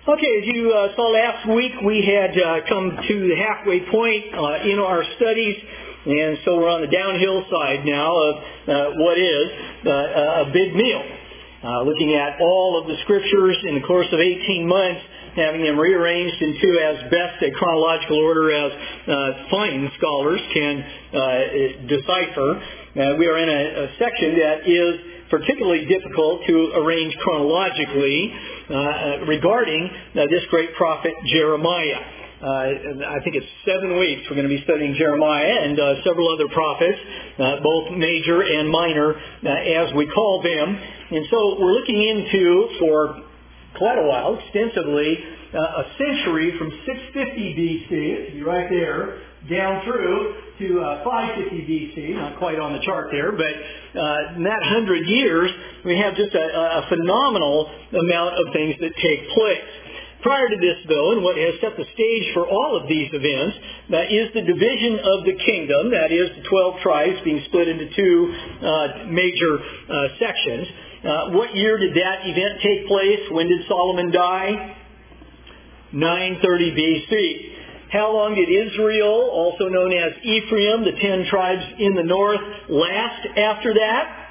Okay, as you saw last week, we had come to the halfway point in our studies, and so we're on the downhill side now of what is a big meal. Looking at all of the scriptures in the course of 18 months, having them rearranged into as best a chronological order as fine scholars can decipher. We are in a section that is particularly difficult to arrange chronologically regarding this great prophet Jeremiah. I think it's 7 weeks we're going to be studying Jeremiah and several other prophets, both major and minor, as we call them. And so we're looking into, for quite a while, extensively, a century from 650 BC, it'll be right there, down through to 550 BC, not quite on the chart there, but in that 100 years, we have just a phenomenal amount of things that take place. Prior to this, though, and what has set the stage for all of these events, that is the division of the kingdom, that is the 12 tribes being split into 2 major sections. What year did that event take place? When did Solomon die? 930 BC. How long did Israel, also known as Ephraim, the 10 tribes in the north, last after that?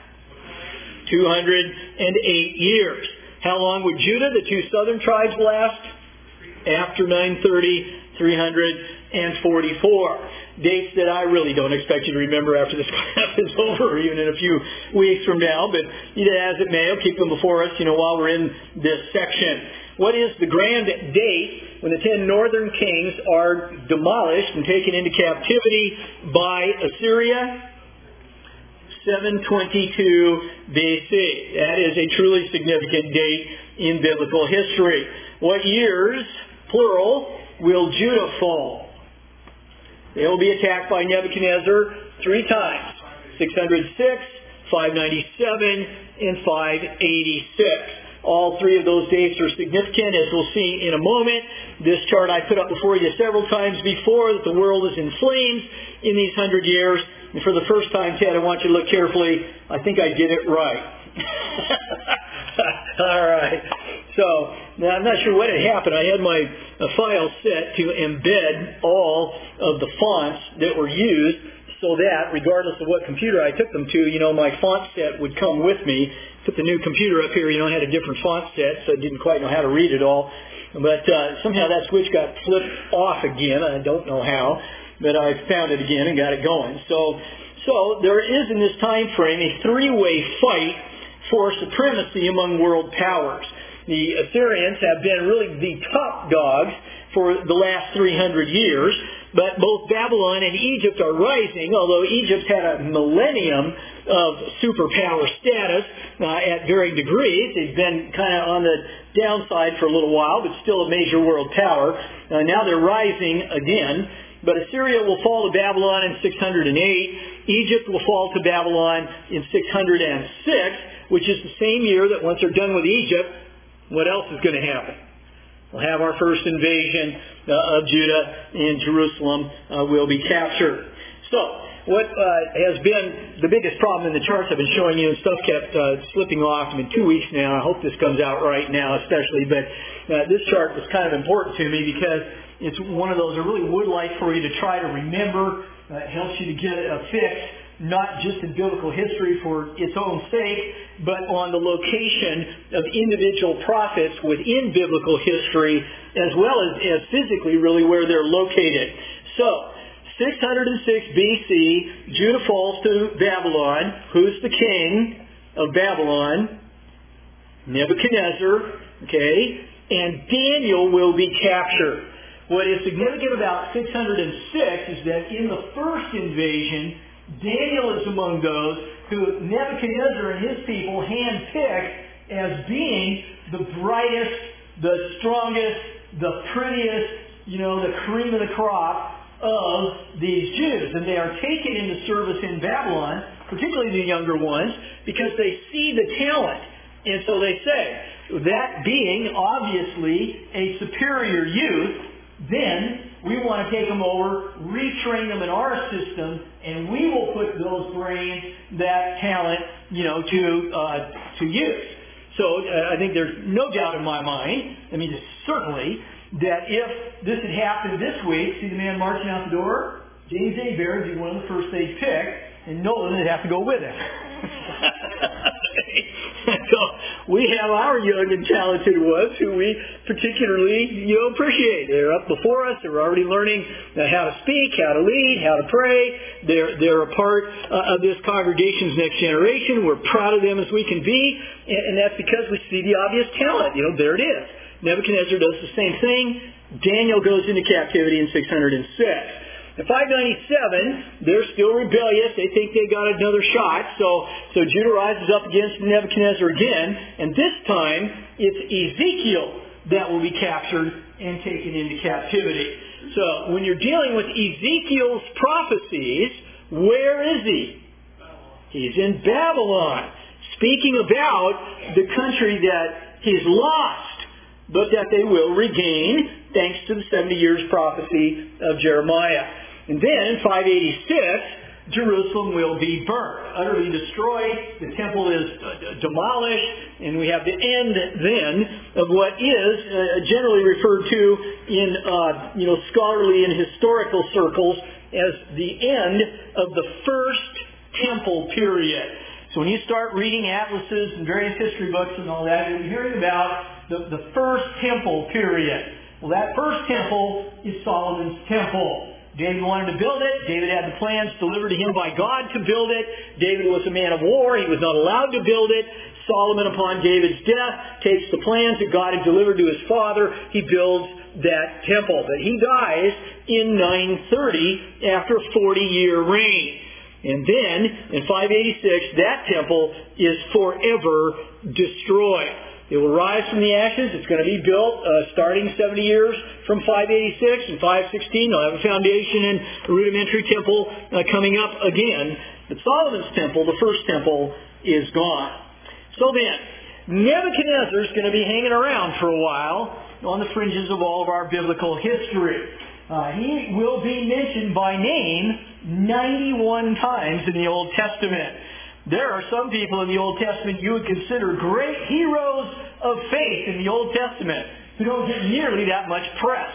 208 years. How long would Judah, the 2 southern tribes, last? After 930, 344. Dates that I really don't expect you to remember after this class is over, even in a few weeks from now, but as it may, I'll keep them before us, while we're in this section. What is the grand date when the 10 northern kings are demolished and taken into captivity by Assyria? 722 BC. That is a truly significant date in biblical history. What years, plural, will Judah fall? They will be attacked by Nebuchadnezzar 3 times. 606, 597, and 586. All 3 of those dates are significant, as we'll see in a moment. This chart I put up before you several times before, that the world is in flames in these 100 years. And for the first time, Ted, I want you to look carefully. I think I did it right. All right. So, now I'm not sure what had happened. I had my file set to embed all of the fonts that were used so that, regardless of what computer I took them to, my font set would come with me. Put the new computer up here, I had a different font set, so I didn't quite know how to read it all. But somehow that switch got flipped off again. I don't know how, but I found it again and got it going. So there is in this time frame a 3-way fight for supremacy among world powers. The Assyrians have been really the top dogs for the last 300 years, but both Babylon and Egypt are rising, although Egypt's had a millennium of superpower status at varying degrees. They've been kind of on the downside for a little while, but still a major world power. Now they're rising again. But Assyria will fall to Babylon in 608. Egypt will fall to Babylon in 606, which is the same year that once they're done with Egypt, what else is going to happen? We'll have our first invasion of Judah, and Jerusalem will be captured. So, what has been the biggest problem in the charts I've been showing you, and stuff kept slipping off. 2 weeks now. I hope this comes out right now, especially. But this chart was kind of important to me because it's one of those I really would like for you to try to remember. It helps you to get a fix, not just in biblical history for its own sake, but on the location of individual prophets within biblical history, as well as physically really where they're located. So, 606 BC, Judah falls to Babylon. Who's the king of Babylon? Nebuchadnezzar. Okay? And Daniel will be captured. What is significant about 606 is that in the first invasion, Daniel is among those who Nebuchadnezzar and his people handpicked as being the brightest, the strongest, the prettiest, the cream of the crop of these Jews. And they are taken into service in Babylon, particularly the younger ones, because they see the talent. And so they say, that being obviously a superior youth, then we want to take them over, retrain them in our system, and we will put those brains, that talent, to use. So I think there's no doubt in my mind, certainly, that if this had happened this week, see the man marching out the door? James Abair would be one of the first they'd pick, and Nolan would have to go with him. So we have our young and talented ones who we particularly appreciate. They're up before us. They're already learning how to speak, how to lead, how to pray. They're a part of this congregation's next generation. We're proud of them as we can be, and that's because we see the obvious talent. There it is. Nebuchadnezzar does the same thing. Daniel goes into captivity in 606. In 597, they're still rebellious. They think they got another shot. So Judah rises up against Nebuchadnezzar again. And this time, it's Ezekiel that will be captured and taken into captivity. So when you're dealing with Ezekiel's prophecies, where is he? He's in Babylon, speaking about the country that he's lost, but that they will regain thanks to the 70 years prophecy of Jeremiah. And then in 586, Jerusalem will be burnt, utterly destroyed. The temple is demolished, and we have the end then of what is generally referred to in scholarly and historical circles as the end of the first temple period. So when you start reading atlases and various history books and all that, you're hearing about the first temple period. Well, that first temple is Solomon's temple. David wanted to build it. David had the plans delivered to him by God to build it. David was a man of war. He was not allowed to build it. Solomon, upon David's death, takes the plans that God had delivered to his father. He builds that temple. But he dies in 930 after a 40-year reign. And then, in 586, that temple is forever destroyed. It will rise from the ashes. It's going to be built starting 70 years from 586. In 516, they'll have a foundation and a rudimentary temple coming up again. But Solomon's temple, the first temple, is gone. So then, Nebuchadnezzar is going to be hanging around for a while on the fringes of all of our biblical history. He will be mentioned by name 91 times in the Old Testament. There are some people in the Old Testament you would consider great heroes of faith in the Old Testament who don't get nearly that much press.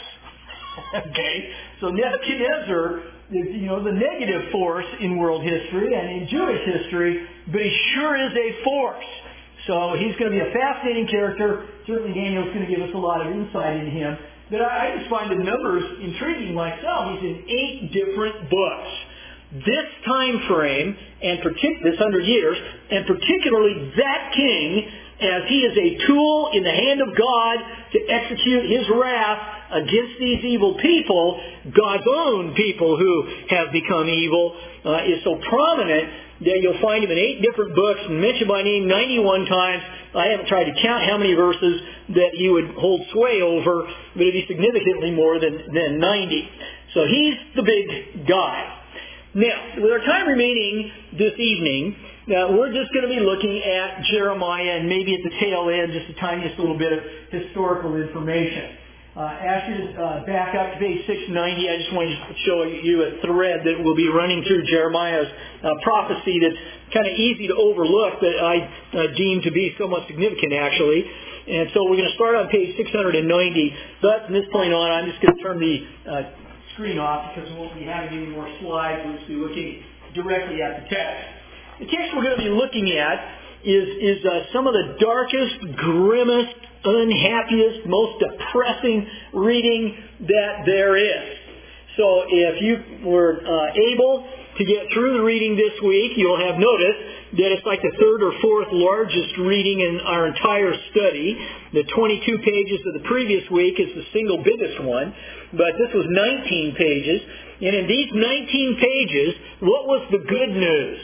Okay? So Nebuchadnezzar is, the negative force in world history and in Jewish history, but he sure is a force. So he's going to be a fascinating character. Certainly Daniel's going to give us a lot of insight into him. But I just find the numbers intriguing myself. He's in 8 different books. This time frame, and this 100 years, and particularly that king, as he is a tool in the hand of God to execute his wrath against these evil people, God's own people who have become evil, is so prominent that you'll find him in 8 different books, mentioned by name 91 times. I haven't tried to count how many verses that he would hold sway over, but it'd be significantly more than 90. So he's the big guy. Now, with our time remaining this evening, we're just going to be looking at Jeremiah and maybe at the tail end just the tiniest little bit of historical information. As you back up to page 690, I just wanted to show you a thread that will be running through Jeremiah's prophecy that's kind of easy to overlook, but I deem to be somewhat significant actually. And so we're going to start on page 690. But from this point on, I'm just going to turn the screen off because we won't be having any more slides. We'll just be looking directly at the text. The text we're going to be looking at is some of the darkest, grimmest, unhappiest, most depressing reading that there is. So if you were able to get through the reading this week, you'll have noticed that it's like the 3rd or 4th largest reading in our entire study. The 22 pages of the previous week is the single biggest one, but this was 19 pages. And in these 19 pages, what was the good news?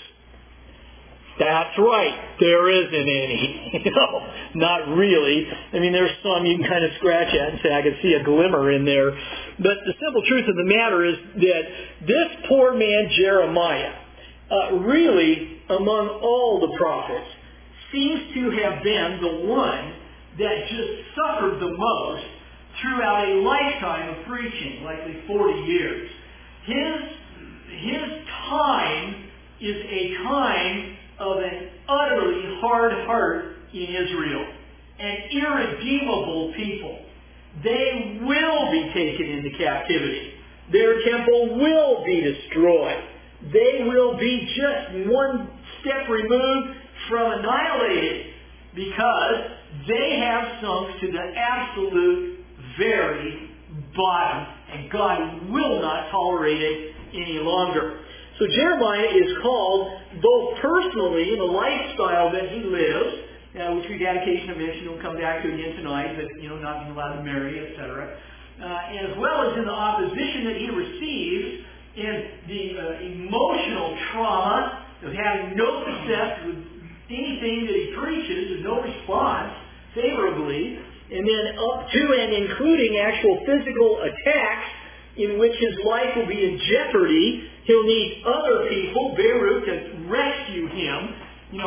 That's right. There isn't any. Not really. There's some you can kind of scratch at and say, I can see a glimmer in there. But the simple truth of the matter is that this poor man, Jeremiah, really, among all the prophets, seems to have been the one that just suffered the most throughout a lifetime of preaching, likely 40 years. His time is a time of an utterly hard heart in Israel, an irredeemable people. They will be taken into captivity. Their temple will be destroyed. They will be just one step removed from annihilated because they have sunk to the absolute very bottom, and God will not tolerate it any longer. So Jeremiah is called both personally in the lifestyle that he lives, which we've had occasion to mention, we'll come back to again tonight, but not being allowed to marry, etc., as well as in the opposition that he receives in the emotional trauma of having no success with anything that he preaches and no response favorably, and then up to and including actual physical attacks in which his life will be in jeopardy. He'll need other people, Beirut, to rescue him.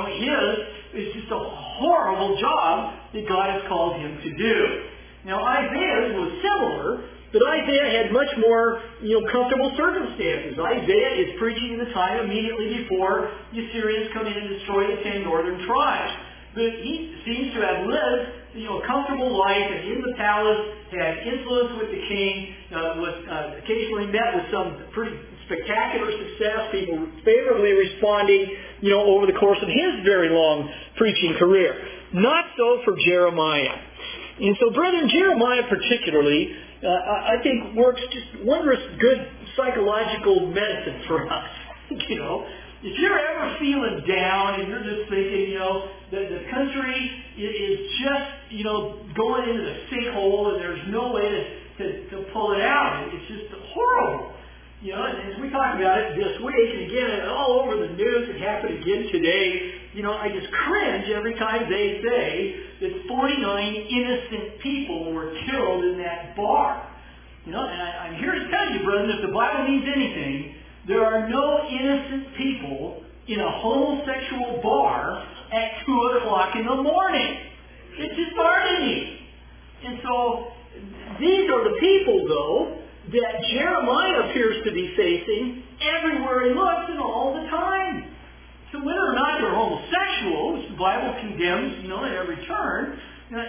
His is just a horrible job that God has called him to do. Now, Isaiah's was similar, but Isaiah had much more, comfortable circumstances. Isaiah is preaching in the time immediately before the Assyrians come in and destroy the 10 northern tribes. But he seems to have lived, a comfortable life, and in the palace, had influence with the king, was occasionally met with some pretty spectacular success, people favorably responding, over the course of his very long preaching career. Not so for Jeremiah. And so, brethren, Jeremiah particularly, I think works just wondrous good psychological medicine for us. If you're ever feeling down and you're just thinking, that the country is just, going into the sinkhole and there's no way to pull it out. It's just horrible. And as we talked about it this week, and again, all over the news, it happened again today, I just cringe every time they say that 49 innocent people were killed in that bar. And I'm here to tell you, brethren, if the Bible means anything, there are no innocent people in a homosexual bar at 2 o'clock in the morning. It just aren't any. And so, these are the people, though, that Jeremiah appears to be facing everywhere he looks and all the time. So whether or not they're homosexual, which the Bible condemns, at every turn,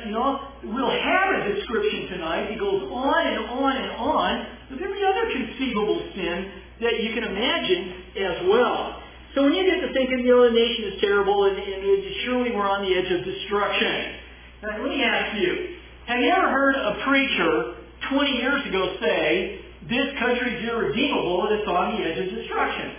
we'll have a description tonight. He goes on and on and on with every other conceivable sin that you can imagine as well. So when you get to thinking, the nation is terrible and surely we're on the edge of destruction. Now, let me ask you, have you ever heard a preacher 20 years ago say, this country is irredeemable and it's on the edge of destruction?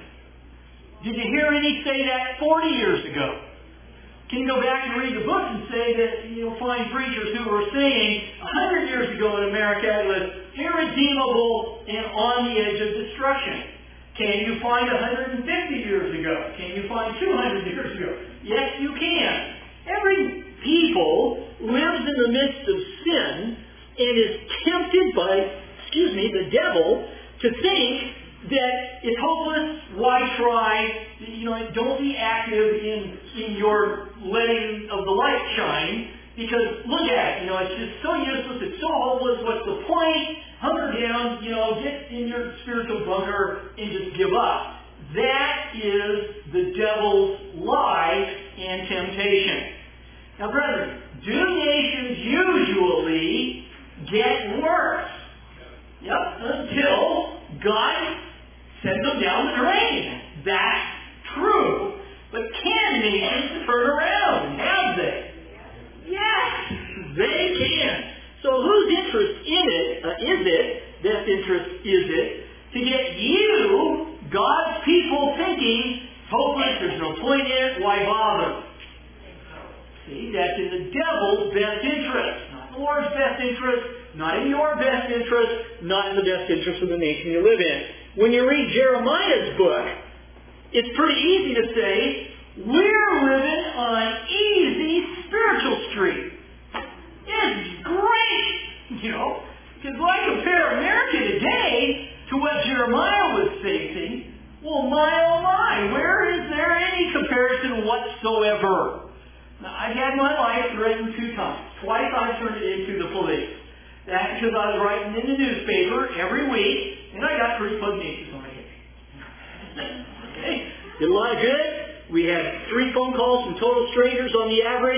Did you hear any say that 40 years ago? Can you go back and read the books and say that you'll find preachers who were saying 100 years ago in America it was irredeemable and on the edge of destruction? Can you find 150 years ago? Can you find 200 years ago? Yes, you can. Every people lives in the midst of sin and is tempted by, the devil to think that it's hopeless, why try? Don't be active in your letting of the light shine, because look at it, it's just so useless, it's so hopeless, what's the point? Hunker down, get in your spiritual bunker and just give up. That is the devil's lie and temptation. Now, brethren, do nations usually get worse? Yep, until God sends them down the drain. That's true. But can nations turn around? Have they? Yes, they can. So whose interest is it, best interest is it, to get you, God's people, thinking, hopeless, there's no point in it, why bother? See, that's in the devil's best interest. Not the Lord's best interest, not in your best interest, not in the best interest of the nation you live in. When you read Jeremiah's book, it's pretty easy to say, we're living on easy spiritual street. It's great, because when I compare America today to what Jeremiah was facing, well, my oh my, where is there any comparison whatsoever? Now, I've had my life threatened 2 times. Twice I turned it into the police. That's because I was writing in the newspaper every week, and I got pretty pugnacious on my head. Okay? Did a lot of good. We had 3 phone calls from total strangers on the average,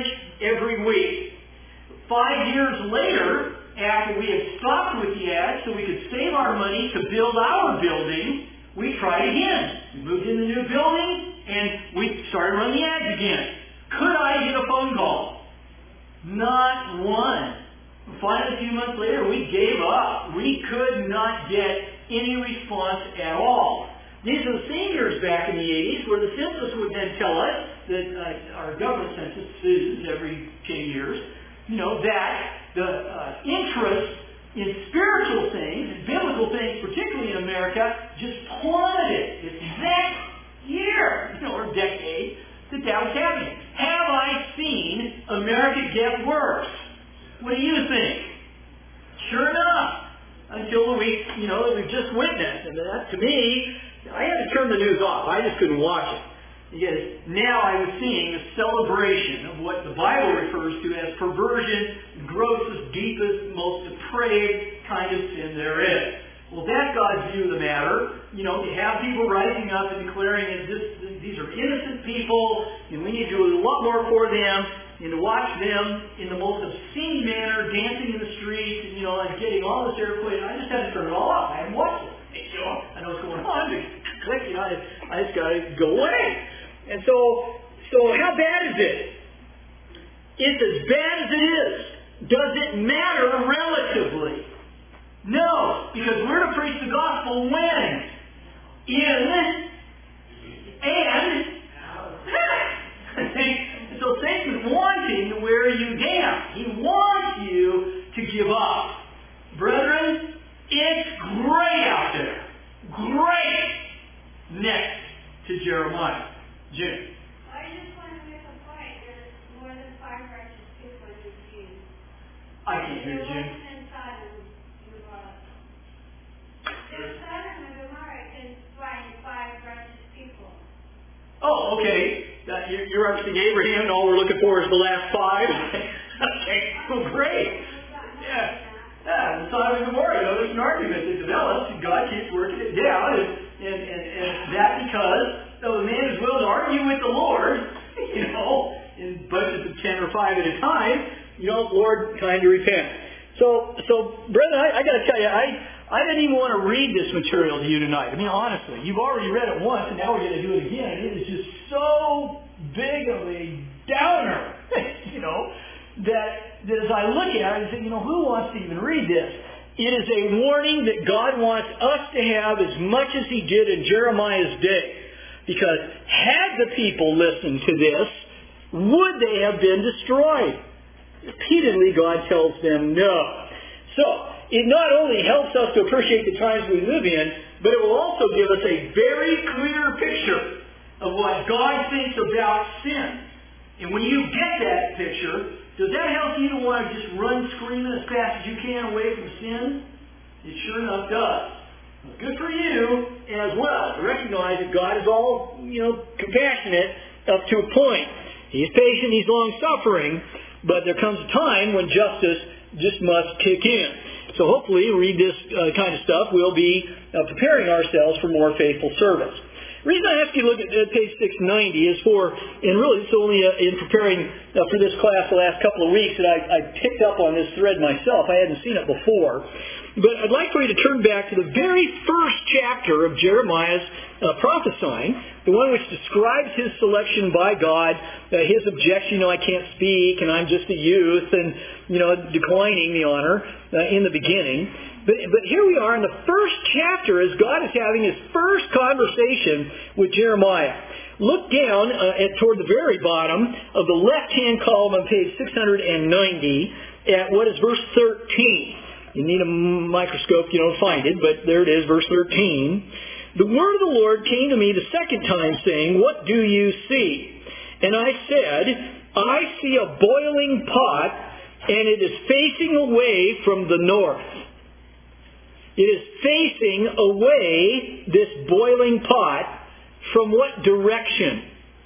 every week. 5 years later, after we had stopped with the ads so we could save our money to build our building, we tried again. We moved in the new building, and we started running the ads again. Could I get a phone call? Not one. Finally, a few months later, we gave up. We could not get any response at all. These are the same years back in the 80s where the census would then tell us that our government census is every 10 years, that the interest in spiritual things, and biblical things, particularly in America, just plummeted. It's that year, or decade, that was happening. Have I seen America get worse? What do you think? Sure enough, until the week, that we've just witnessed. And that, to me, I had to turn the news off. I just couldn't watch it. Because now I was seeing a celebration of what the Bible refers to as perversion, grossest, deepest, most depraved kind of sin there is. Well, that's God's view of the matter. To have people rising up and declaring that these are innocent people, and we need to do a lot more for them, and to watch them in the most obscene manner, dancing in the streets, and getting all this airplay. I just had to turn it all off. I hadn't watched it. I know what's going on. Click, I just got to go away. And so how bad is it? It's as bad as it is. Does it matter relatively? No, because we're to preach the gospel when? So Satan's wanting to wear you down. He wants you to give up. Brethren, it's great out there. Great. Next to Jeremiah. Jim. I just want to make a point. There's more than 5 righteous people in this view. I can't hear Jim. There's Sodom and Gomorrah can find 5 righteous people. Oh, okay. You're referencing Abraham, and all we're looking for is the last 5. Okay, well, great. Yeah, the Sodom and Gomorrah. There's an argument that develops, and God keeps working it down, and that because the man is willing to argue with the Lord, in bunches of 10 or 5 at a time, Lord, time to repent. So, brethren, I got to tell you, I didn't even want to read this material to you tonight. I mean, honestly, you've already read it once, and now we're going to do it again. It is just so big of a downer, that as I look at it, I say, who wants to even read this? It is a warning that God wants us to have as much as He did in Jeremiah's day. Because had the people listened to this, would they have been destroyed? Repeatedly, God tells them no. So, it not only helps us to appreciate the times we live in, but it will also give us a very clear picture of what God thinks about sin. And when you get that picture, does that help you to want to just run screaming as fast as you can away from sin? It sure enough does. Good for you as well to recognize that God is all, compassionate up to a point. He's patient, He's long-suffering, but there comes a time when justice just must kick in. So hopefully, read this kind of stuff. We'll be preparing ourselves for more faithful service. The reason I ask you to look at page 690 is and really it's only in preparing for this class the last couple of weeks that I picked up on this thread myself. I hadn't seen it before. But I'd like for you to turn back to the very first chapter of Jeremiah's prophesying, the one which describes his selection by God, his objection, I can't speak, and I'm just a youth, and, declining the honor in the beginning. But here we are in the first chapter as God is having his first conversation with Jeremiah. Look down toward the very bottom of the left-hand column on page 690 at what is verse 13. You need a microscope, to find it, but there it is, verse 13. The word of the Lord came to me the second time, saying, "What do you see?" And I said, "I see a boiling pot, and it is facing away from the north." It is facing away, this boiling pot, from what direction?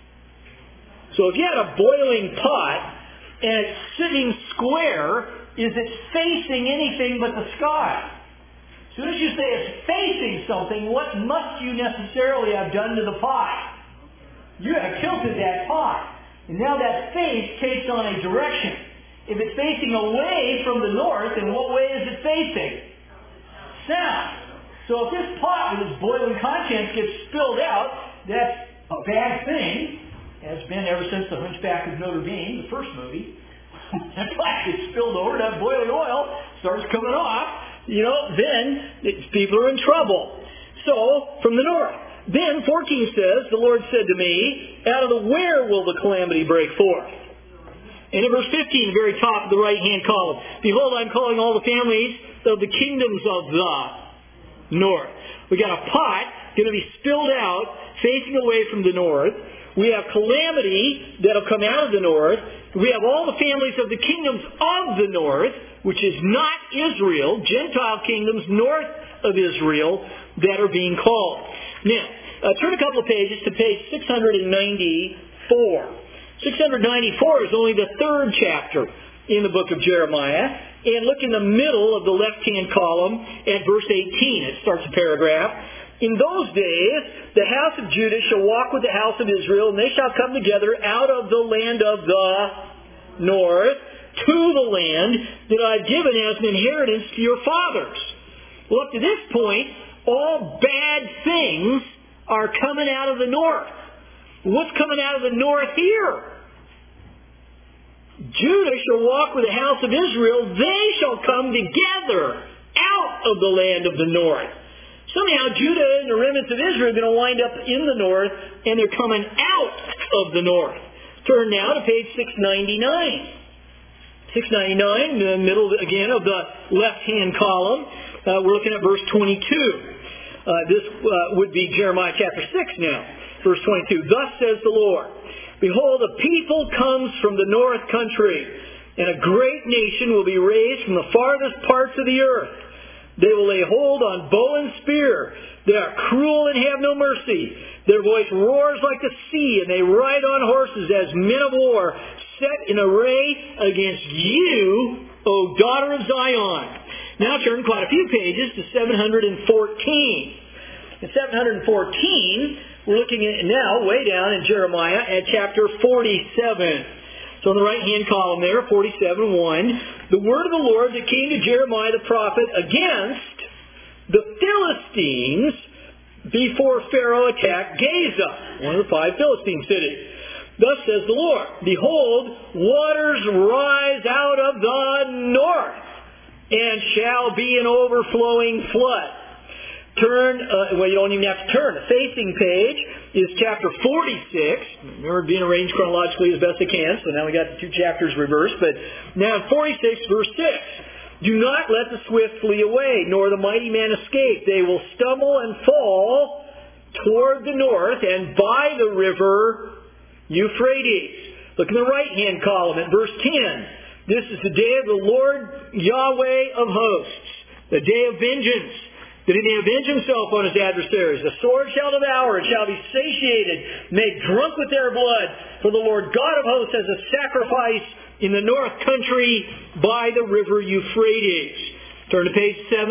So if you had a boiling pot, and it's sitting square, is it facing anything but the sky? As soon as you say it's facing something, what must you necessarily have done to the pot? You have tilted that pot. And now that face takes on a direction. If it's facing away from the north, then what way is it facing? South. So if this pot with its boiling contents gets spilled out, that's a bad thing. Has been ever since The Hunchback of Notre Dame, the first movie. That pot gets spilled over, that boiling oil starts coming off, then people are in trouble. So, from the north. Then, 14 says, the Lord said to me, out of the where will the calamity break forth? And in verse 15, the very top of the right-hand column, behold, I'm calling all the families of the kingdoms of the north. We got a pot going to be spilled out, facing away from the north. We have calamity that'll come out of the north. We have all the families of the kingdoms of the north, which is not Israel, Gentile kingdoms north of Israel, that are being called. Now, turn a couple of pages to page 694. 694 is only the third chapter in the book of Jeremiah. And look in the middle of the left-hand column at verse 18. It starts a paragraph. In those days, the house of Judah shall walk with the house of Israel, and they shall come together out of the land of the north to the land that I've given as an inheritance to your fathers. Well, up to this point, all bad things are coming out of the north. What's coming out of the north here? Judah shall walk with the house of Israel. They shall come together out of the land of the north. Somehow Judah and the remnants of Israel are going to wind up in the north, and they're coming out of the north. Turn now to page 699. 699, in the middle again of the left-hand column. We're looking at verse 22. This would be Jeremiah chapter 6 now. Verse 22. Thus says the Lord, behold, a people comes from the north country, and a great nation will be raised from the farthest parts of the earth. They will lay hold on bow and spear. They are cruel and have no mercy. Their voice roars like the sea, and they ride on horses as men of war, set in array against you, O daughter of Zion. Now turn quite a few pages to 714. In 714, we're looking at now, way down in Jeremiah, at chapter 47. So on the right-hand column there, 47:1, the word of the Lord that came to Jeremiah the prophet against the Philistines before Pharaoh attacked Gaza, one of the 5 Philistine cities. Thus says the Lord, behold, waters rise out of the north, and shall be an overflowing flood. Turn, you don't even have to turn. The facing page is chapter 46. Remember, being arranged chronologically as best I can, so now we got the 2 chapters reversed. But now in 46, verse 6, do not let the swift flee away, nor the mighty man escape. They will stumble and fall toward the north and by the river Euphrates. Look in the right-hand column at verse 10. This is the day of the Lord Yahweh of hosts, the day of vengeance, that he may avenge himself on his adversaries. The sword shall devour, it shall be satiated, made drunk with their blood. For the Lord God of hosts has a sacrifice in the north country by the river Euphrates. Turn to page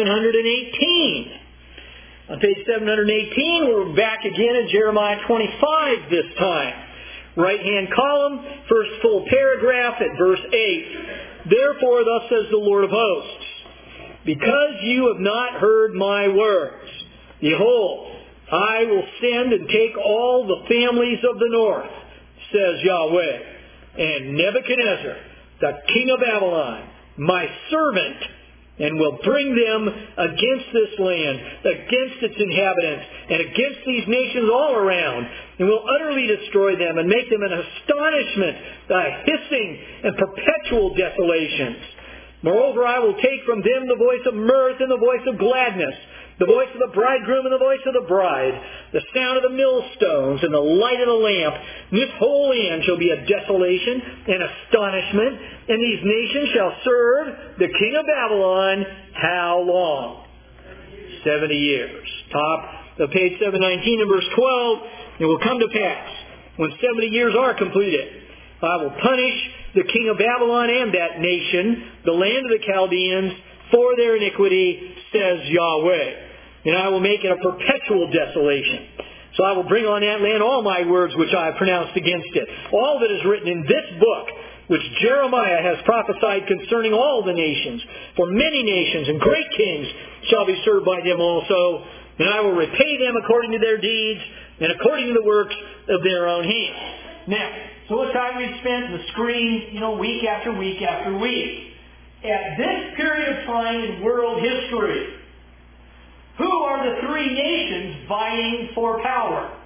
718. On page 718, we're back again in Jeremiah 25 this time. Right-hand column, first full paragraph at verse 8. Therefore, thus says the Lord of hosts, because you have not heard my words, behold, I will send and take all the families of the north, says Yahweh, and Nebuchadnezzar, the king of Babylon, my servant, and will bring them against this land, against its inhabitants, and against these nations all around, and will utterly destroy them and make them an astonishment, a hissing and perpetual desolations. Moreover, I will take from them the voice of mirth and the voice of gladness, the voice of the bridegroom and the voice of the bride, the sound of the millstones and the light of the lamp. And this whole land shall be a desolation and astonishment, and these nations shall serve the king of Babylon how long? 70 years. Top of page 719 and verse 12, it will come to pass, when 70 years are completed, I will punish the king of Babylon and that nation, the land of the Chaldeans, for their iniquity, says Yahweh. And I will make it a perpetual desolation. So I will bring on that land all my words which I have pronounced against it. All that is written in this book, which Jeremiah has prophesied concerning all the nations. For many nations and great kings shall be served by them also. And I will repay them according to their deeds and according to the works of their own hands. Now, so what time we spent on the screen, week after week after week. At this period of time in world history, who are the three nations vying for power?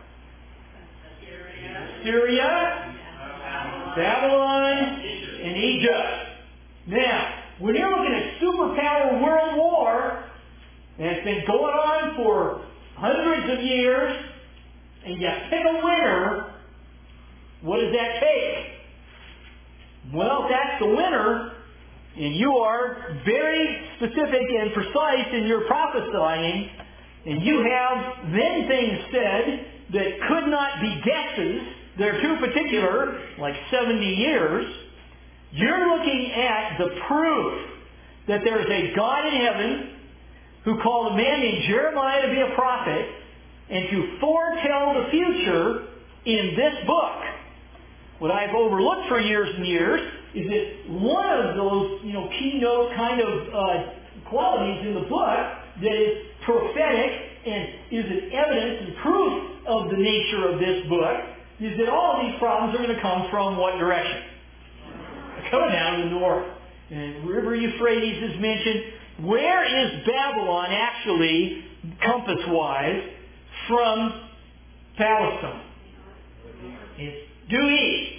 Syria, Babylon, and Egypt. Now, when you're looking at superpower world war, and it's been going on for hundreds of years, and you pick a winner, what does that take? Well, if that's the winner, and you are very specific and precise in your prophesying, and you have then things said that could not be guesses, they're too particular, like 70 years, you're looking at the proof that there is a God in heaven who called a man named Jeremiah to be a prophet and to foretell the future in this book. What I've overlooked for years and years is that one of those, keynote kind of qualities in the book that is prophetic and is an evidence and proof of the nature of this book is that all of these problems are going to come from what direction? They're coming down to the north. And River Euphrates is mentioned. Where is Babylon actually, compass-wise, from Palestine? It's due east.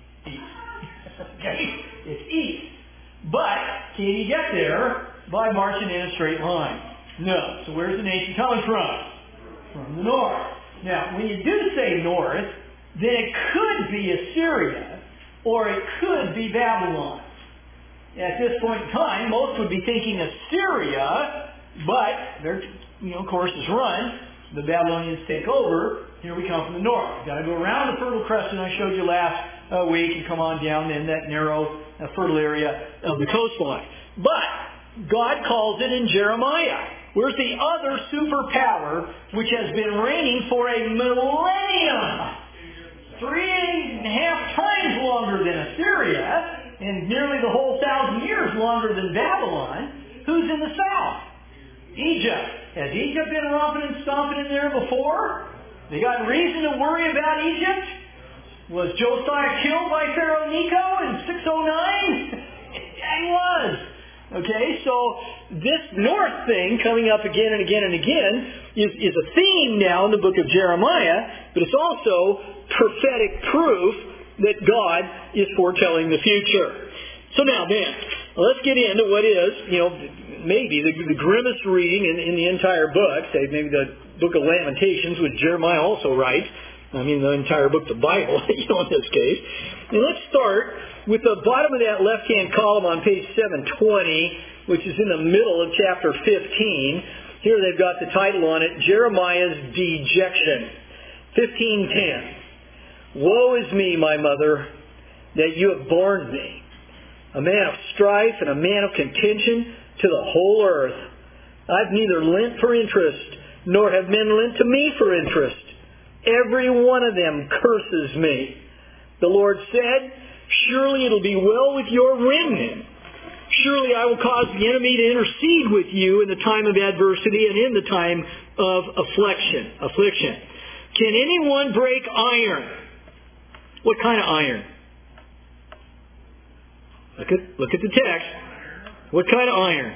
Okay? It's east. But can you get there by marching in a straight line? No. So where's the nation coming from? From the north. Now, when you do say north, then it could be Assyria or it could be Babylon. At this point in time, most would be thinking Assyria, but their course is run. The Babylonians take over. Here we come from the north. We've got to go around the Fertile Crescent I showed you last week and come on down in that narrow, fertile area of the coastline. But God calls it in Jeremiah. Where's the other superpower which has been reigning for a millennium? 3.5 times longer than Assyria, and nearly the whole 1,000 years longer than Babylon. Who's in the south? Egypt. Has Egypt been romping and stomping in there before? They got reason to worry about Egypt? Was Josiah killed by Pharaoh Necho in 609? Yeah, he was. Okay, so this north thing coming up again and again and again is a theme now in the book of Jeremiah, but it's also prophetic proof that God is foretelling the future. So now, let's get into what is, maybe the grimmest reading in the entire book, say maybe the book of Lamentations, which Jeremiah also writes. I mean, the entire book, the Bible, in this case. And let's start with the bottom of that left-hand column on page 720, which is in the middle of chapter 15. Here they've got the title on it, Jeremiah's Dejection. 15:10. Woe is me, my mother, that you have borne me, a man of strife and a man of contention to the whole earth. I've neither lent for interest, nor have men lent to me for interest. Every one of them curses me. The Lord said, surely it'll be well with your remnant. Surely I will cause the enemy to intercede with you in the time of adversity and in the time of affliction. Can anyone break iron? What kind of iron? Look at the text. What kind of iron?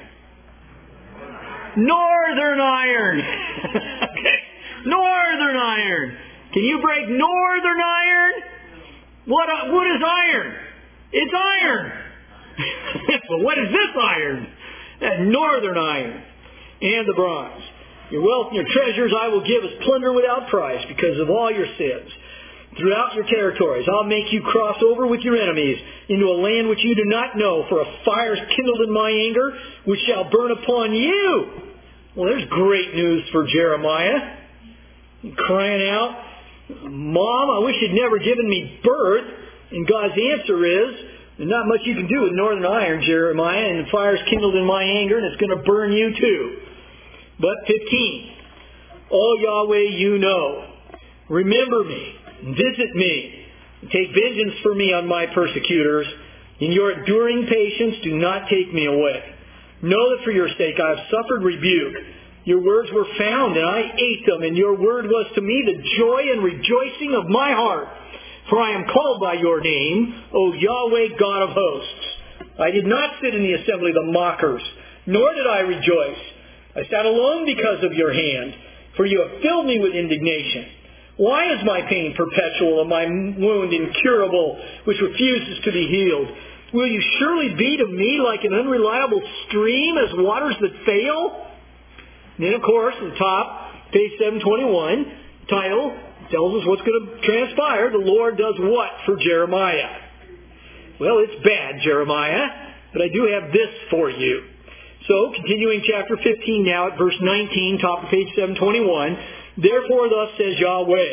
Northern iron. Okay. Northern iron. Can you break northern iron? What is iron? It's iron. But what is this iron? That northern iron and the bronze. Your wealth and your treasures I will give as plunder without price because of all your sins. Throughout your territories, I'll make you cross over with your enemies into a land which you do not know, for a fire is kindled in my anger, which shall burn upon you. Well, there's great news for Jeremiah. Crying out, Mom, I wish you'd never given me birth. And God's answer is, there's not much you can do with northern iron, Jeremiah, and the fire's kindled in my anger, and it's going to burn you too. But 15, oh Yahweh, you know. Remember me, visit me, take vengeance for me on my persecutors. In your enduring patience, do not take me away. Know that for your sake I have suffered rebuke. Your words were found, and I ate them, and your word was to me the joy and rejoicing of my heart. For I am called by your name, O Yahweh God of hosts. I did not sit in the assembly of the mockers, nor did I rejoice. I sat alone because of your hand, for you have filled me with indignation. Why is my pain perpetual and my wound incurable, which refuses to be healed? Will you surely be to me like an unreliable stream as waters that fail? And then, of course, at the top, page 721, title tells us what's going to transpire. The Lord does what for Jeremiah? Well, it's bad, Jeremiah, but I do have this for you. So, continuing chapter 15 now at verse 19, top of page 721, therefore thus says Yahweh,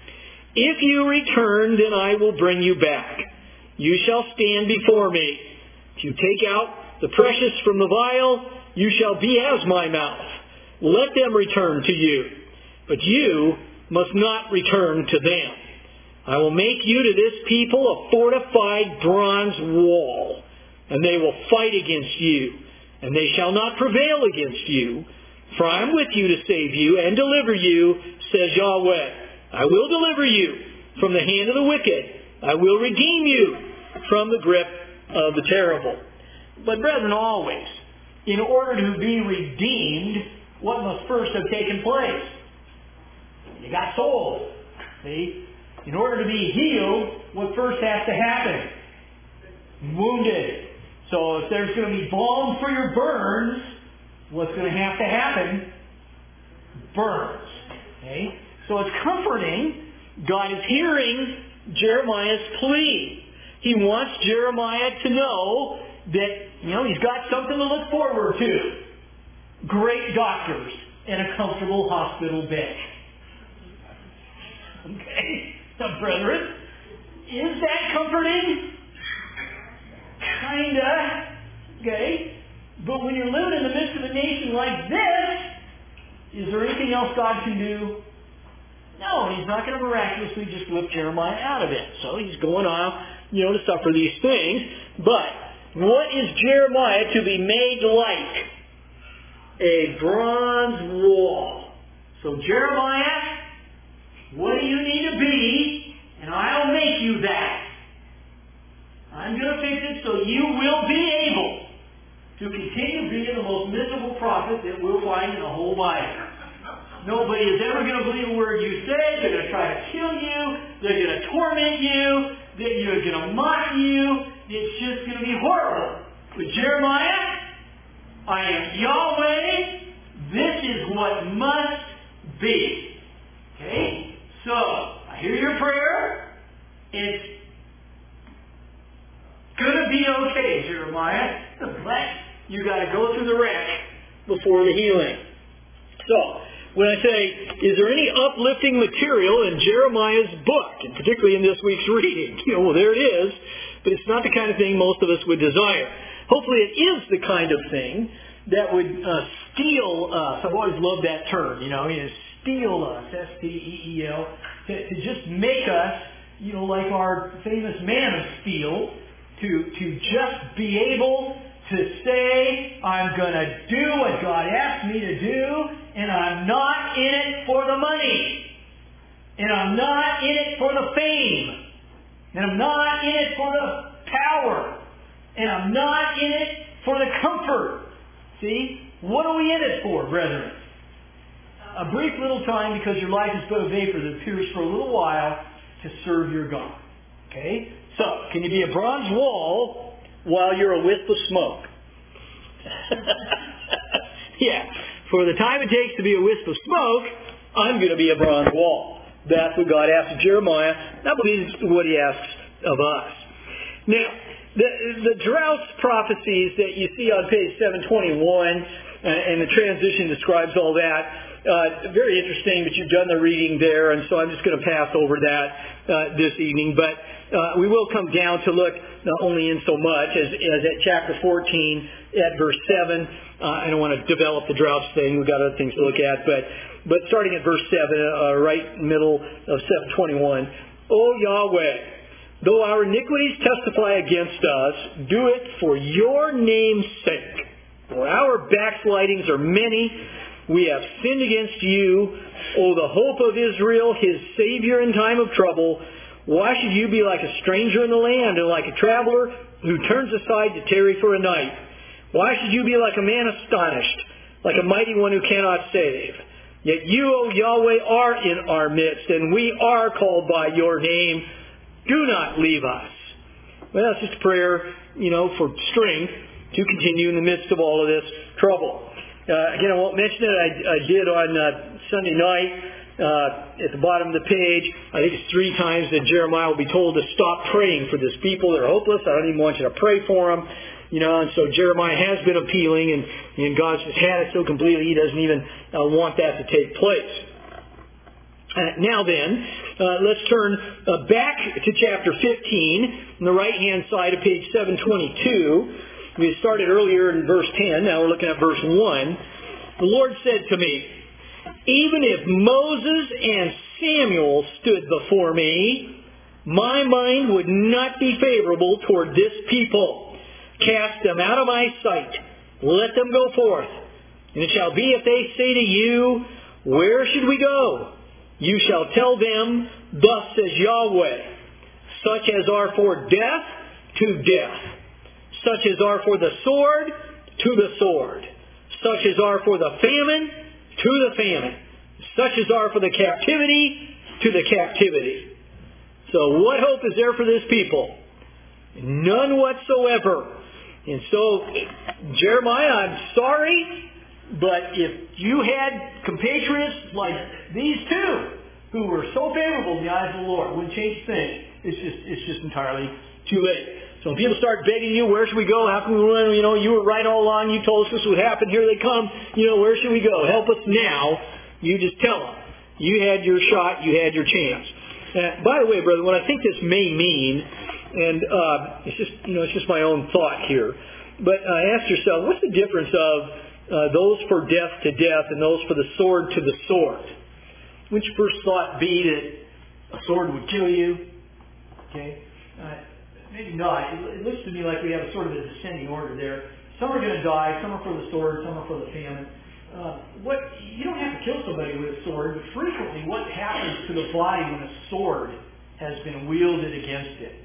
if you return, then I will bring you back. You shall stand before me. If you take out the precious from the vial, you shall be as my mouth. Let them return to you, but you must not return to them. I will make you to this people a fortified bronze wall, and they will fight against you, and they shall not prevail against you. For I am with you to save you and deliver you, says Yahweh. I will deliver you from the hand of the wicked. I will redeem you from the grip of the terrible. But brethren, always, in order to be redeemed, what must first have taken place? You got sold. See? In order to be healed, what first has to happen? Wounded. So if there's going to be balm for your burns, what's going to happen? Burns. Okay? So it's comforting. God is hearing Jeremiah's plea. He wants Jeremiah to know that, he's got something to look forward to. Great doctors and a comfortable hospital bed. Okay? Now, brethren, is that comforting? Kinda. Okay? But when you're living in the midst of a nation like this, is there anything else God can do? No, He's not going to miraculously just lift Jeremiah out of it. So He's going off, to suffer these things. But what is Jeremiah to be made like? A bronze wall. So Jeremiah, what do you need to be? And I'll make you that. I'm going to fix it so you will be able to continue being the most miserable prophet that we'll find in the whole Bible. Nobody is ever going to believe a word you say. They're going to try to kill you. They're going to torment you. They're going to mock you. It's just going to be horrible. But Jeremiah, I am Yahweh. This is what must be. Okay? So, I hear your prayer. It's going to be okay, Jeremiah. But you got to go through the wreck before the healing. So, when I say, is there any uplifting material in Jeremiah's book, and particularly in this week's reading? Well, there it is, but it's not the kind of thing most of us would desire. Hopefully it is the kind of thing that would steal us. I've always loved that term, steal us, S-T-E-E-L, to just make us, like our famous man of steel, to just be able to say, I'm going to do what God asked me to do, and I'm not in it for the money, and I'm not in it for the fame, and I'm not in it for the power, and I'm not in it for the comfort. See? What are we in it for, brethren? A brief little time, because your life is but a vapor that appears for a little while, to serve your God. Okay? So, can you be a bronze wall while you're a wisp of smoke? Yeah. For the time it takes to be a wisp of smoke, I'm going to be a bronze wall. That's what God asked of Jeremiah. I believe it's what He asks of us. Now, the drought prophecies that you see on page 721, and the transition describes all that. Very interesting that you've done the reading there, and so I'm just going to pass over that this evening. But we will come down to look not only in so much as at chapter 14, at verse 7. I don't want to develop the droughts thing. We've got other things to look at. But starting at verse 7, right middle of 7:21. O Yahweh, though our iniquities testify against us, do it for your name's sake. For our backslidings are many. We have sinned against you, O the hope of Israel, his Savior in time of trouble. Why should you be like a stranger in the land and like a traveler who turns aside to tarry for a night? Why should you be like a man astonished, like a mighty one who cannot save? Yet you, O Yahweh, are in our midst, and we are called by your name. Do not leave us. Well, it's just a prayer, for strength to continue in the midst of all of this trouble. Again, I won't mention it. I did on Sunday night at the bottom of the page. I think it's 3 times that Jeremiah will be told to stop praying for this people. They're hopeless. I don't even want you to pray for them. And so Jeremiah has been appealing, and God's just had it so completely he doesn't even want that to take place. Now then, let's turn back to chapter 15 on the right-hand side of page 722. We started earlier in verse 10. Now we're looking at verse 1. The Lord said to me, even if Moses and Samuel stood before me, my mind would not be favorable toward this people. Cast them out of my sight. Let them go forth. And it shall be if they say to you, where should we go? You shall tell them, thus says Yahweh, such as are for death, to death. Such as are for the sword, to the sword. Such as are for the famine, to the famine. Such as are for the captivity, to the captivity. So what hope is there for this people? None whatsoever. And so, Jeremiah, I'm sorry, but if you had compatriots like these two, who were so favorable in the eyes of the Lord, wouldn't change things. It's just entirely too late. So when people start begging you, where should we go? How can we run? You were right all along. You told us this would happen. Here they come. Where should we go? Help us now. You just tell them. You had your shot. You had your chance. By the way, brother, what I think this may mean, and it's just my own thought here, but ask yourself, what's the difference of those for death to death and those for the sword to the sword? Wouldn't your first thought be that a sword would kill you? Okay. Maybe not. It looks to me like we have a sort of a descending order there. Some are going to die. Some are for the sword. Some are for the famine. You don't have to kill somebody with a sword, but frequently what happens to the body when a sword has been wielded against it?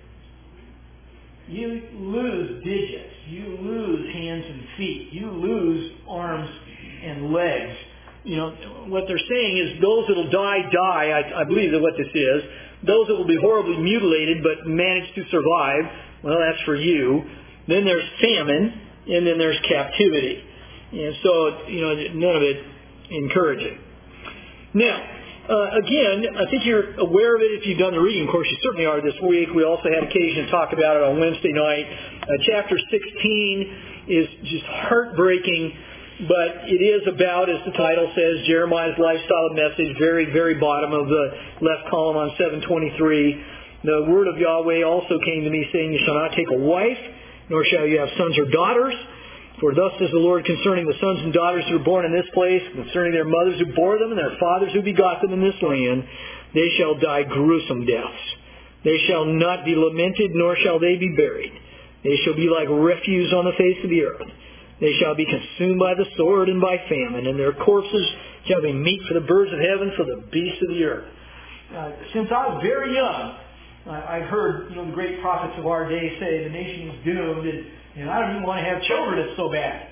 You lose digits. You lose hands and feet. You lose arms and legs. What they're saying is those that will die. I believe that what this is. Those that will be horribly mutilated but manage to survive, well, that's for you. Then there's famine, and then there's captivity. And so, none of it encouraging. Now, again, I think you're aware of it if you've done the reading. Of course, you certainly are this week. We also had occasion to talk about it on Wednesday night. Chapter 16 is just heartbreaking, but it is about, as the title says, Jeremiah's lifestyle message, very, very bottom of the left column on 723. The word of Yahweh also came to me, saying, you shall not take a wife, nor shall you have sons or daughters. For thus says the Lord concerning the sons and daughters who were born in this place, concerning their mothers who bore them and their fathers who begot them in this land, they shall die gruesome deaths. They shall not be lamented, nor shall they be buried. They shall be like refuse on the face of the earth. They shall be consumed by the sword and by famine, and their corpses shall be meat for the birds of heaven, for the beasts of the earth. Since I was very young, I've heard the great prophets of our day say the nation is doomed, and I don't even want to have children. It's so bad.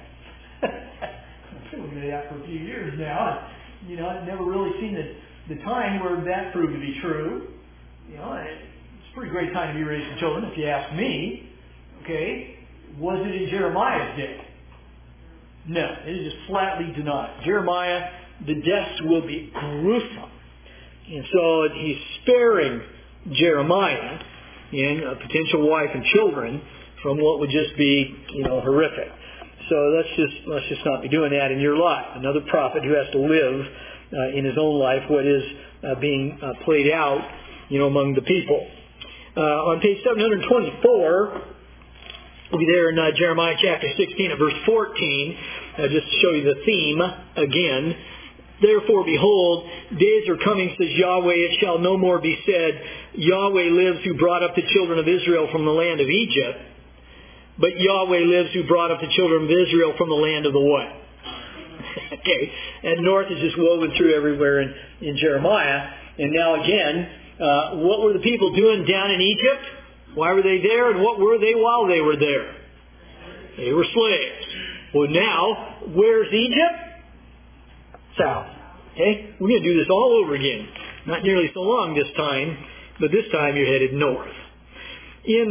I've been looking at that for a few years now. I've never really seen the time where that proved to be true. It's a pretty great time to be raising children, if you ask me. Okay, was it in Jeremiah's day? No, it is just flatly denied. Jeremiah, the deaths will be gruesome. And so he's sparing Jeremiah and a potential wife and children from what would just be, horrific. So let's just not be doing that in your life. Another prophet who has to live in his own life what is being played out, among the people. On page 724, We'll be there in Jeremiah chapter 16 at verse 14, just to show you the theme again. Therefore, behold, days are coming, says Yahweh, it shall no more be said, Yahweh lives who brought up the children of Israel from the land of Egypt, but Yahweh lives who brought up the children of Israel from the land of the what? Okay, and north is just woven through everywhere in Jeremiah. And now again, what were the people doing down in Egypt? Why were they there, and what were they while they were there? They were slaves. Well, now, where's Egypt? South. Okay? We're going to do this all over again. Not nearly so long this time, but this time you're headed north. In,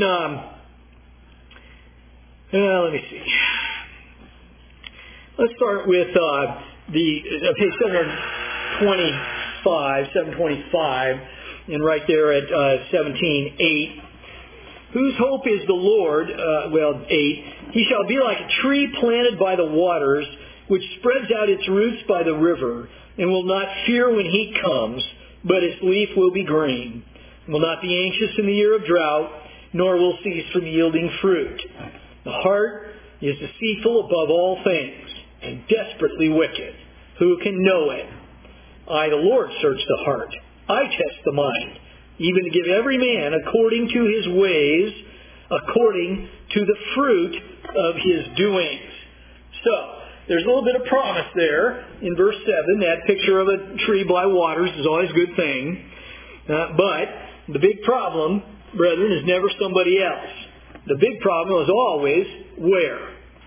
let me see. Let's start with page 725, and right there at 17:8. Whose hope is the Lord? 8. He shall be like a tree planted by the waters, which spreads out its roots by the river, and will not fear when heat comes, but its leaf will be green, and will not be anxious in the year of drought, nor will cease from yielding fruit. The heart is deceitful above all things, and desperately wicked. Who can know it? I, the Lord, search the heart. I test the mind, even to give every man according to his ways, according to the fruit of his doings. So, there's a little bit of promise there in verse 7. That picture of a tree by waters is always a good thing. But the big problem, brethren, is never somebody else. The big problem is always where?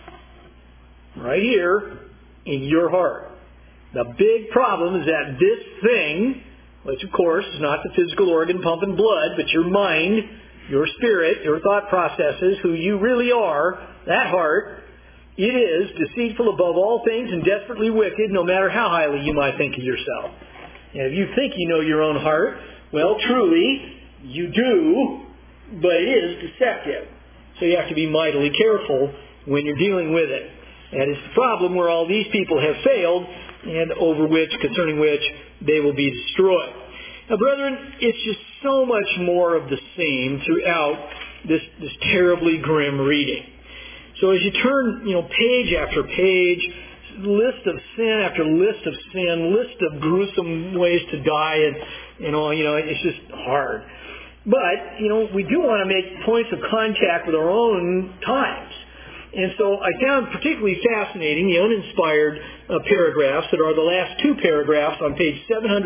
Right here in your heart. The big problem is that this thing, which of course is not the physical organ pumping blood, but your mind, your spirit, your thought processes, who you really are, that heart, it is deceitful above all things and desperately wicked, no matter how highly you might think of yourself. And if you think you know your own heart, well, truly, you do, but it is deceptive. So you have to be mightily careful when you're dealing with it. And it's the problem where all these people have failed, and concerning which they will be destroyed. Now, brethren, it's just so much more of the same throughout this terribly grim reading. So as you turn, page after page, list of sin after list of sin, list of gruesome ways to die, and all, it's just hard. But, we do want to make points of contact with our own times. And so I found particularly fascinating the uninspired paragraphs that are the last two paragraphs on page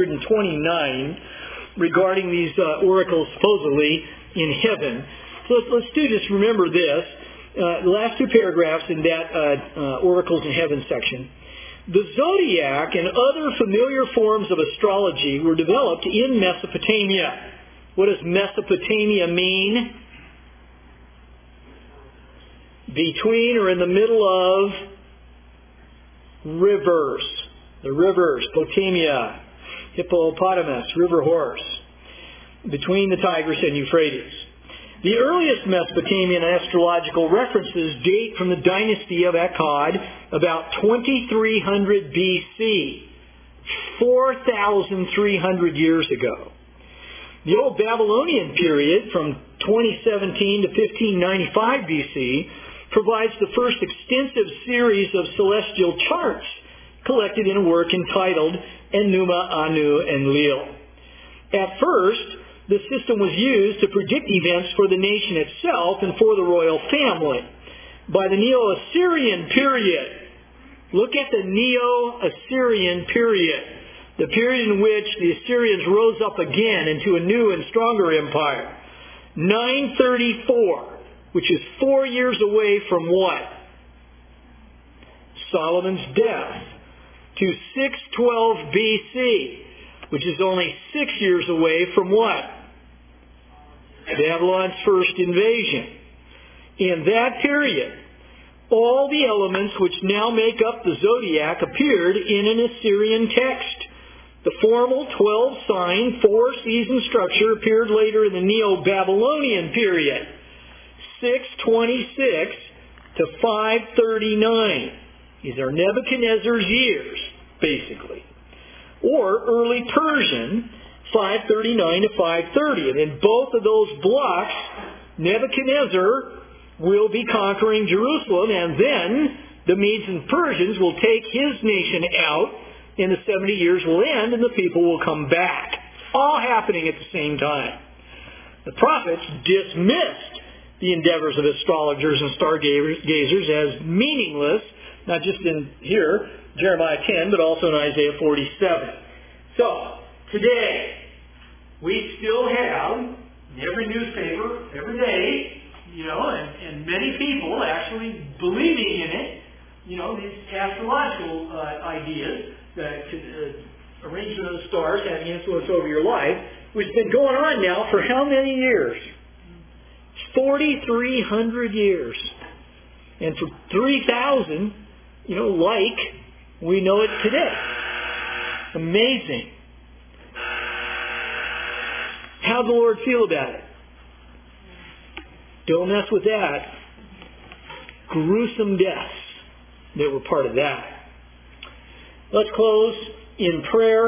729 regarding these oracles supposedly in heaven. So let's just remember this. The last two paragraphs in that oracles in heaven section. The zodiac and other familiar forms of astrology were developed in Mesopotamia. What does Mesopotamia mean? Between or in the middle of rivers. The rivers, Potamia, hippopotamus, river horse. Between the Tigris and Euphrates. The earliest Mesopotamian astrological references date from the dynasty of Akkad, about 2300 BC, 4,300 years ago. The Old Babylonian period, from 2017 to 1595 BC, provides the first extensive series of celestial charts collected in a work entitled Enuma, Anu, Enlil. At first, the system was used to predict events for the nation itself and for the royal family. By the Neo-Assyrian period, look at the Neo-Assyrian period, the period in which the Assyrians rose up again into a new and stronger empire. 934, which is 4 years away from what? Solomon's death. To 612 BC, which is only 6 years away from what? Babylon's first invasion. In that period, all the elements which now make up the zodiac appeared in an Assyrian text. The formal 12-sign, 4-season structure appeared later in the Neo-Babylonian period, 626 to 539. These are Nebuchadnezzar's years, basically. Or early Persian, 539 to 530. And in both of those blocks, Nebuchadnezzar will be conquering Jerusalem, and then the Medes and Persians will take his nation out, and the 70 years will end, and the people will come back. All happening at the same time. The prophets dismissed the endeavors of astrologers and stargazers as meaningless, not just in here, Jeremiah 10, but also in Isaiah 47. So, today, we still have, in every newspaper, every day, and many people actually believing in it, these astrological ideas, that arrangement of the stars having influence over your life, which has been going on now for how many years? 4,300 years. And for 3,000, like we know it today. Amazing. How'd the Lord feel about it? Don't mess with that. Gruesome deaths that were part of that. Let's close in prayer.